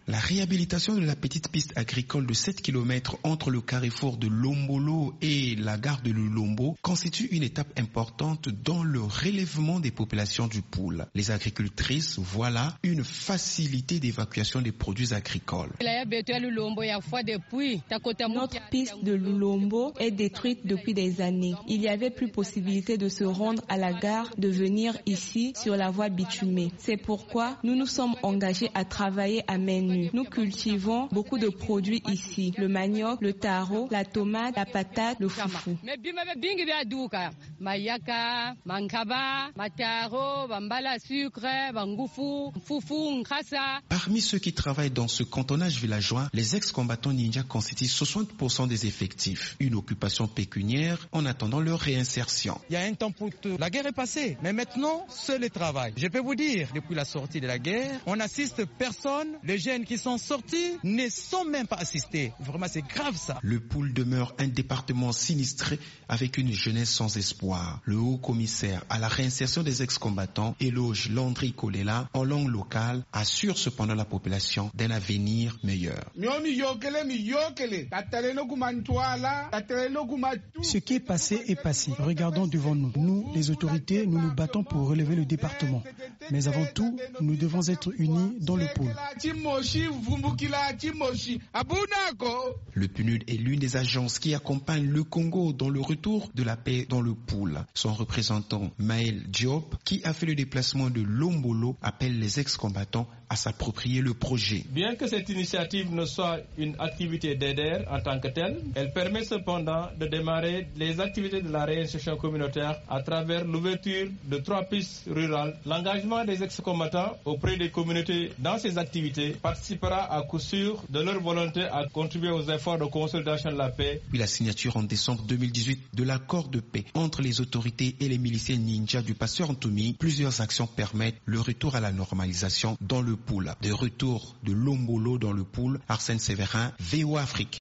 La réhabilitation de la petite piste agricole de 7 km entre le carrefour de Lombolo et la gare de Lulombo constitue une étape importante dans le relèvement des populations du Poul. Les agricultrices voient là une facilité d'évacuation des produits agricoles. Notre piste de Lulombo est détruite depuis des années. Il n'y avait plus possibilité de se rendre à la gare, de venir ici sur la voie bitumée. C'est pourquoi nous nous sommes engagés à travailler à main nue. Nous cultivons beaucoup de produits ici. Le manioc, le taro, la tomate, la patate, le foufou. Parmi ceux qui travaillent dans ce cantonnage villageois, les ex-combattants ninja constituent 60% des effectifs. Une occupation pécuniaire en attendant leur réinsertion. Il y a un temps pour tout. La guerre est passée, mais maintenant, seul le travail. Je peux vous dire, depuis la sortie de la guerre, on n'assiste personne. Les jeunes qui sont sortis ne sont même pas assistés. Vraiment, c'est grave ça. Le Poul demeure un département sinistré avec une jeunesse sans espoir. Le haut-commissaire à la réinsertion des ex-combattants, Eloge Landry Kolela, en langue locale, assure cependant la population d'un avenir meilleur. Ce qui est passé est passé. Regardons devant nous. Nous, les autorités, nous nous battons pour relever le département. Mais avant tout, nous devons être unis dans le Poul. Le PNUD est l'une des agences qui accompagne le Congo dans le retour de la paix dans le Poul. Son représentant, Maël Diop, qui a fait le déplacement de Lombolo, appelle les ex-combattants à s'approprier le projet. Bien que cette initiative ne soit une activité d'aider en tant que telle, elle permet cependant de démarrer les activités de la réinsertion communautaire à travers l'ouverture de 3 pistes rurales. L'engagement des ex-combattants auprès des communautés dans ces activités participera à coup sûr de leur volonté à contribuer aux efforts de consolidation de la paix. Puis la signature en décembre 2018 de l'accord de paix entre les autorités et les miliciens ninja du Pasteur Ntoumi, plusieurs actions permettent le retour à la normalisation dans le Poul. De retour de Lombolo dans le Poul, Arsène Séverin, VOA Afrique.